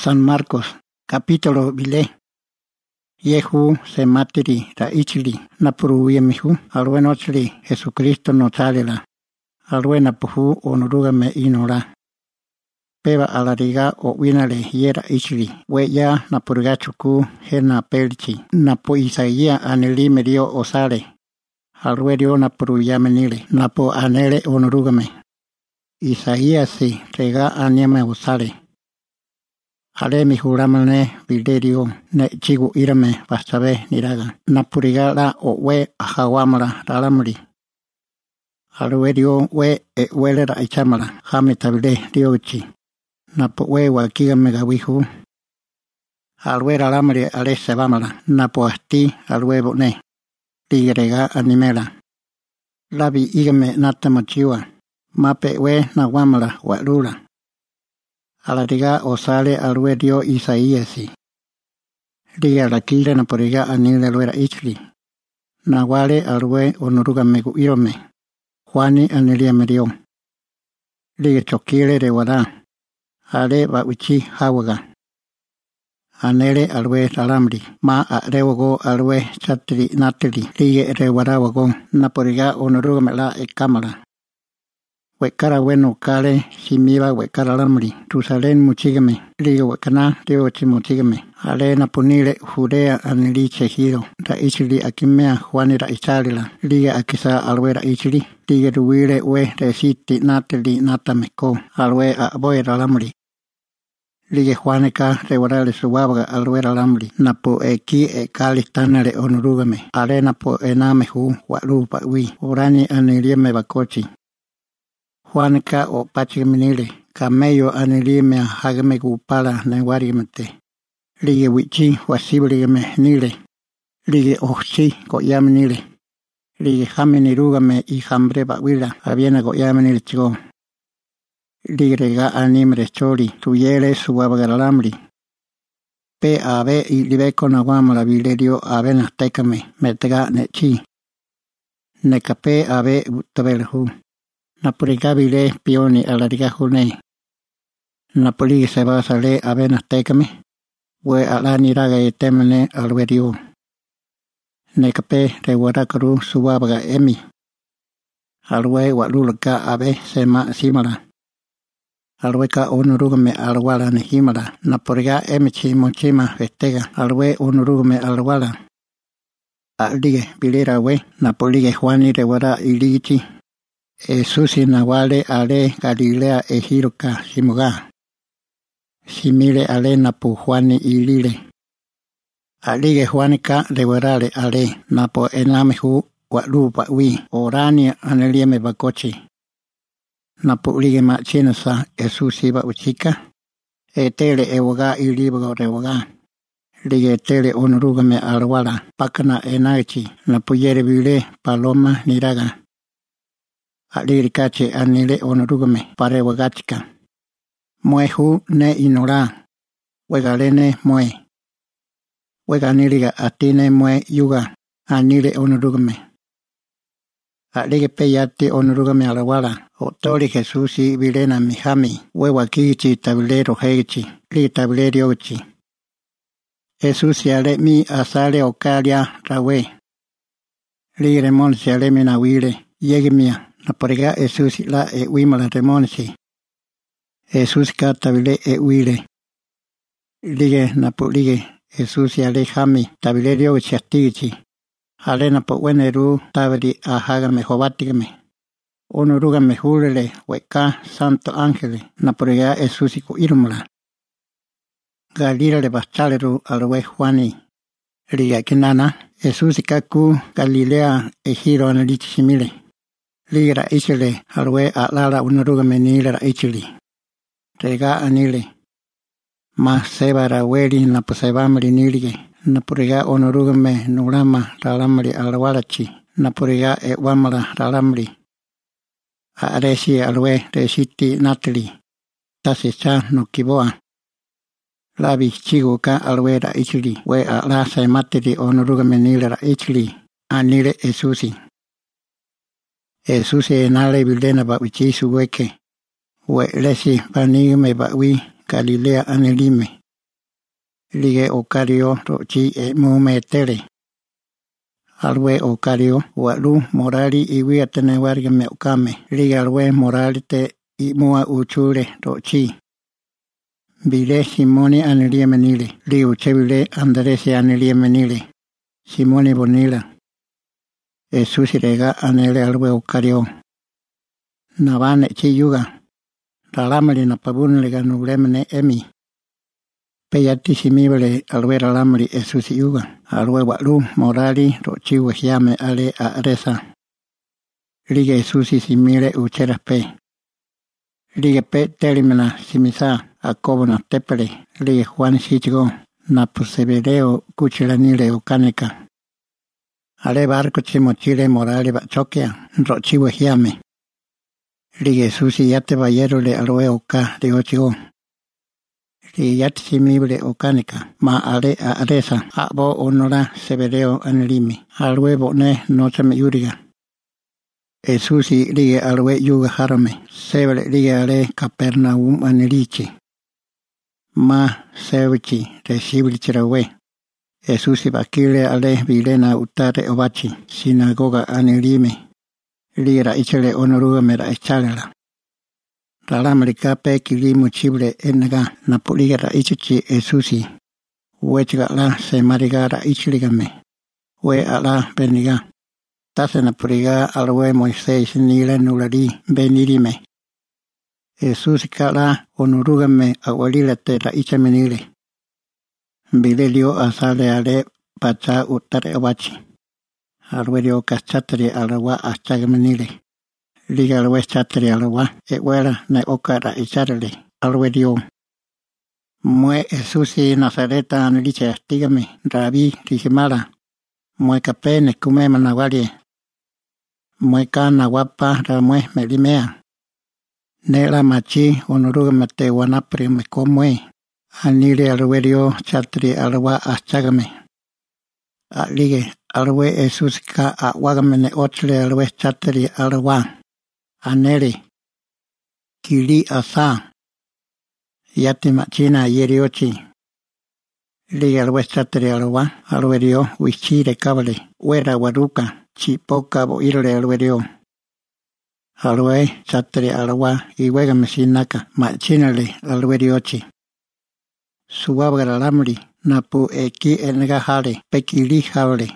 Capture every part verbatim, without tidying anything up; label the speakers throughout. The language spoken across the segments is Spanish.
Speaker 1: San Marcos, capítulo vilé. Yehu se matiri ra ichili napuru yemihu alwe nochli Jesucristo no chalela alwe napuhu onurugame inora. Peba alariga o winale yera ichili we ya napurga chuku hena pelchi napo Isaía aneli medio osale alwe dio napuru yamenile napo anele onurugame. Isaías si rega aniame osale. Ale mi juramane viderio ne chigu irame bastabe niraga napuriga la o we ahawamara ralamri alwe dio we e welera ichamara jame tabile diochi napo we wakiga megawihu alwe ralamri ale sebamara napo asti alwe bone tigrega animela labi igame natamachiwa mape we nawamara walula. Alariga osale alwe dio Isaías. Riga la kile na poriga anile luera ichli. Nawale alwe onoruga megu irome. Juani anelia medio. Riga chokile de wada. Ale ba uchi hawaga. Anele alwe talamri. Ma a rewogo alwe chatri natri. Riga re wada wago. Na poriga onoruga mela e kamara. Wekara bueno kale simiba wekara lamri Jerusalén muchigame ligo wekana dio chimuchigame ale na punile Judea anili chehido ra ichili akimea Juani ra ichalila liga akisa alwera ichili liga duwile we resiti nateli natameko alwe a boera lamri liga Juanica rewarale suwabaga alwera lamri napo eki e kali tanale onurugame ale napo enamehu walupa wi urani anilieme bakochi Juanica o pachiminile, camello anilime hagame gupala newarigamente. Lige wichi wasibligame nile. Lige ochi goyaminile. Lige jaminirugame y hambre bawila, aviena goyaminile chigo. Lige rega animre chori, tuyele suabagalamri. Pe ave y libeco naguamala vilerio avena tekame, metega nechi. Necape ave utabelhu. Napurigabile pioni alariga june. Napoli se va a sale avenas tekame. We alani raga y temene alverio. Nekape rewarakaru suwabaga emi. Alwe walulaka ave sema simala. Alweka onurugame alwala nehimala. Napuriga emichi mochima vestega. Alwe onurugame alwala. Alige bilera we. Napolige Juani rewara ilichi. Esusi nawale ale Galilea ejiroka simuga. Simile ale napu Juani ilile. Alige Juanica rewarale ale napo enamehu walupa wi orani anelieme bakochi. Napo lige machinasa Esusi ba uchika. Etele ewoga ilibo rewoga. Lige tele onurugame alwala pakana enaichi napo yere vile paloma niraga. Alirikache anile onurugame pare wagachika. Muehu ne inora. Wegalene mue. Weganiliga atine mue yuga. Anile onurugame. Alige peyate onurugame alawala. Otori Jesusi vilena mihami. Wewakichi tabilero heichi. Li tabilero ochi. Jesusi ale mi asale okalia rawe. Li remon se ale minawile. Yegemia. Naporiga Jesús la e wimala remonsi. Jesús katabile e wile. Lige napolige Jesús ale jami tabilerio chastigichi. Ale napo weneru tabili ahagame jobatigame. Onurugame julele weka santo ángele. Naporiga Jesús ku irmula. Galilea le bastaleru alwe Juani. Liga kinana Jesús kaku Galilea e giro analichi simile. Ligra ichile alwe alala unurugame nila ichili. Rega anile. Ma sebara weli naposebamri nilige. Napuriga onurugame nurama ralamri alwalachi. Napuriga e wamala ralamri. Aresi alwe resiti natli. Tasicha no kiboa. Labi chiguka alwe ra ichili. We ala se matiri onurugame nila ichili. Anile Esusi. Jesús enale bilena ba uchi suweke. We lesi panigme ba wi Galilea anelime. lige okario rochi e mumetele. Alwe okario walu morali iwi atene warga me okame. Lige alwe morali te i mua uchule rochi. Bile Simone anelia menile. Liu chevile Andrese anelia menile. Simone bonila. Jesús rega anele alwe okario. Navane chi yuga. Ralamali na pabun lega nublemene emi. Peyati simibele alwe ralamali Jesús yuga. Alwe walu morali rochi wahiame ale a resa. Lige Jesús simile uchera pe. Lige pe telimena simisa akobona tepele. Lige Juan sichigo na persevereo kuchilanile ukaneka. Ale barco chimochile morale bachokea rochi wahiame. Lige Jesús yate bayero le alwe oka de ochigo. Lige yate simible okanika ma ale a aresa abo onora severeo anelimi. Alwe bone no se me yuriga. Jesús lige alwe yuga harame. Sebele lige ale Capernaum anelichi. Ma sevichi resibli chirawe. Jesús bakile ale vilena utare obachi. Sinagoga anelime. Lira ichele onoruga mera echalera. Ralamrika pe kilimu chible enega napuliga ra ichichi Jesús. Wechiga la se mariga ra ichiligame. We ala beniga. Tase napuriga alwe Moisés nile nulari benirime. Jesús kala onurugame awalila te ra ichamenile. Bilelio asale ale pacha utare obachi. Alwerio kachatri alawa achagamanile. Liga alwe chatri alawa ewela na okara icharele. Alwerio. Mue Jesús Nazareta anliche astigame. Rabi rijimala. Mue kapene kume manawalie. Mue kana wapa ramue melimea. Nela machi onurugame te wanapri me komue. Anile alwerio chatri alawa achagame. Alige alwe Jesús ka awagamene otle alwe chatri alwa. Anele. Kili asa. Yati machina yeriochi. Liga alwe chatri alwa. Alwerio wichire kabale. Wera waruka. Chipoka bo irle alwerio. Alwe chatri alwa. Iwegame sinaka. Machinale alweriochi. Suwabra lamri. Napu eki enega hale. Pekili hale.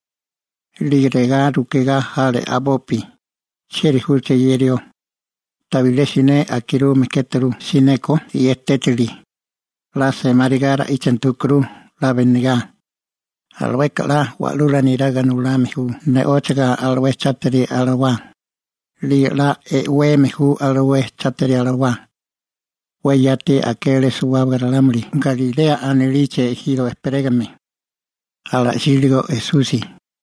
Speaker 1: Ligrega rukega hale abopi. Cheri hulche yerio. Tabilesine akiru meketeru sineko y estetili. La se marigara ichentukru la beniga. Alwekala walula niraga nulamihu. Ne ochega alwe chateri alawa. Li la e we mehu alwe chateri alawa. Weyate aquele suabra lamri. Galilea aneliche giro esperegame. Ala siligo Jesús.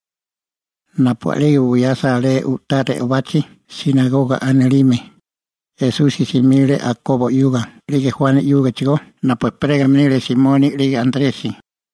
Speaker 1: Napualego yasa ale utare obachi. Sinagoga anelime. Jesús simile a Cobo yuga. Lige Juan yuga chigo. Napu pregamile Simoni lige Andresi.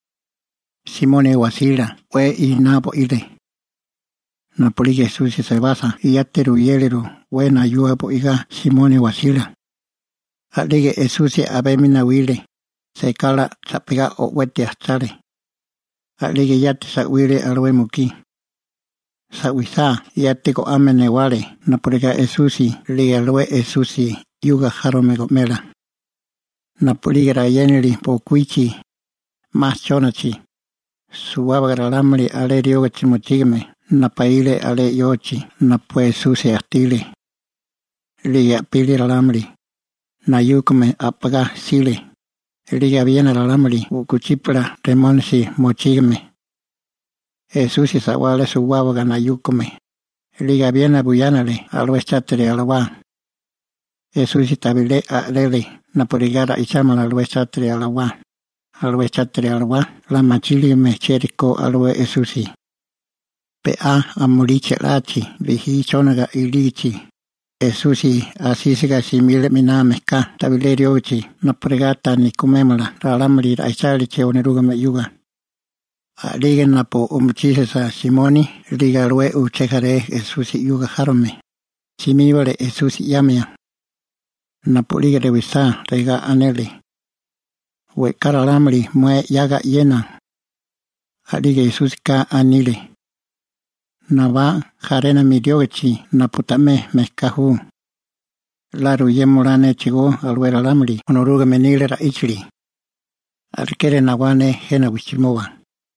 Speaker 1: Simone wasila. We y napo ile. Napulige Jesús se basa. Yateru yeleru. We na yuga po iga Simone wasila. Alige Jesús abemina wile. Se kala sapega o wete achale. Alige yate sa wile alwe muki. Sa wisa yate ko amene wale. Napuriga Jesús lige alwe Jesús yuga harome gomela. Napuliga yenili po kuichi. Mas chonachi. Suwabagra lamri ale rioga chimochigme. Napaile ale yochi. Napu Jesús astile. Lige apili lamri. Nayukme apaga sile. Liga bien la lamri. Ukuchipra remonsi mochigme. Jesús sawale suwabaga nayukme. Liga bien abuyanale. Alwe chatri alawa. Jesús tabile a lele. Napurigara ichama alwe chatri alawa. Alwe chatri alawa. La machili me cheriko alwe Jesús. Pe a amuliche lachi. Vihi chonaga ilichi. Jesús asisiga simile miname ka tabilerio uchi no pregata ni kumemala ralamri aisali che oneruga me yuga. Liga napo umchisa Simoni liga lue uchekare Jesús yuga harome. Simibale Jesús yamea. Napo liga revisa rega anele. Wekara lamri mue yaga yena. Alige Jesús ka anile. Nava jarena mi diogechi naputame mezcahu. Laru yemulane chigo alwera lamri onoruga menile ra ichli. Alkere nawane hena wichimowa.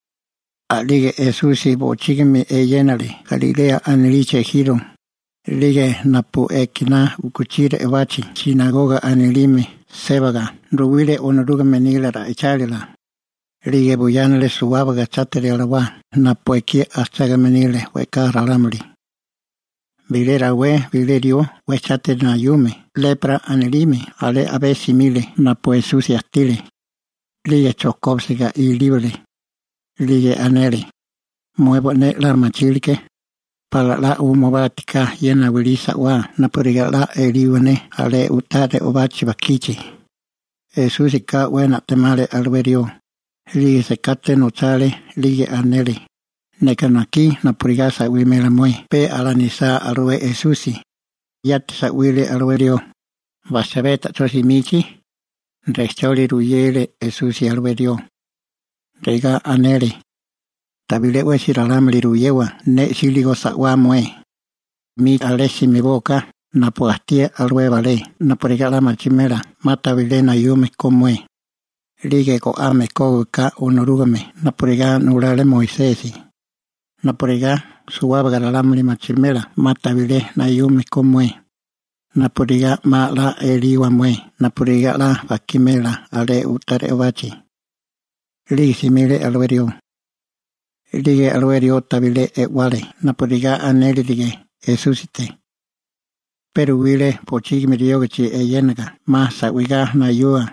Speaker 1: Alige Jesús bochigemi e yenale Galilea aniliche giro. Lige napu ekina ukuchire ewachi sinagoga anilime sebaga ruwile onoruga menile ra ichalila. Lige buyanale suwabaga chatere alawa napu eki achaga menile weka ralamri. Vilera we vilerio we chatere na yume lepra anilime ale abe simile napu Jesús astile. Lige chokobsiga y libre. Lige anele. Muevo ne larma chilke. Para la umobatica yena wilisa wa napuriga la eliwane ale utade obachi bakichi. Jesús ka wena temale alverio. Lige se kate notale lige anele. Nekanaki napuriga sa wimela mue. Pe alanisa alwe Jesús. Yat sa wile alverio. Vasabeta tosimichi. Recholi ruyele Jesús alverio. Rega anele. Tabile we siralamli ruyewa ne siligo sawa mue. Mi alesi mi boca na puastia alwe vale na porigala machimera mata vile na yume komwe. Lige ko ame ko ka onorugame na poriga nurale Moisesi. Na poriga suwaba garalamli machimera mata vile na yume komwe. Na poriga ma la eliwa mue na poriga la vakimela ale utare ovachi. Lige simile alwerio. Lige alwerio tabile e wale naporiga aneli dige Jesusite. Pero wile pochigi mediogachi e yenaga ma sawiga na yua.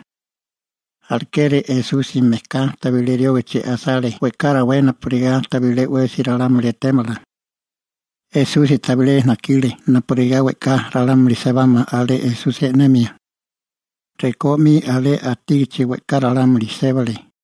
Speaker 1: Alkere Jesusi meka tabile diogachi asale wekara we naporiga tabile we siralamle temala. Jesusi tabile nakile naporiga weka ralamli sebama ale Jesusi nemia. Rekomi ale atigichi wekara ralamli sebale.